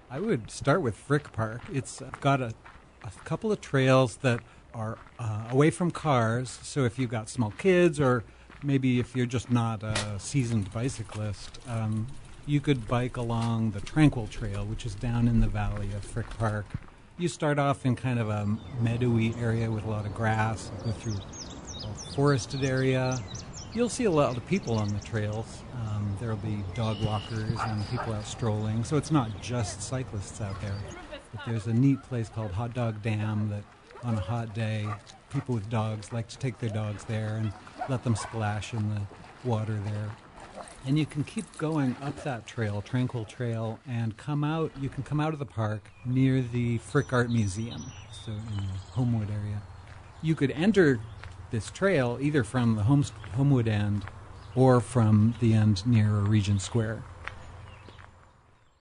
I would start with Frick Park. It's got a couple of trails that are away from cars, so if you've got small kids or maybe if you're just not a seasoned bicyclist, you could bike along the Tranquil Trail, which is down in the valley of Frick Park. You start off in kind of a meadowy area with a lot of grass, go through a forested area. You'll see a lot of people on the trails. There'll be dog walkers and people out strolling, so it's not just cyclists out there. But there's a neat place called Hot Dog Dam that on a hot day, people with dogs like to take their dogs there and let them splash in the water there. And you can keep going up that trail, Tranquil Trail, and you can come out of the park near the Frick Art Museum, so in the Homewood area. You could enter this trail either from the Homewood end or from the end near Regent Square.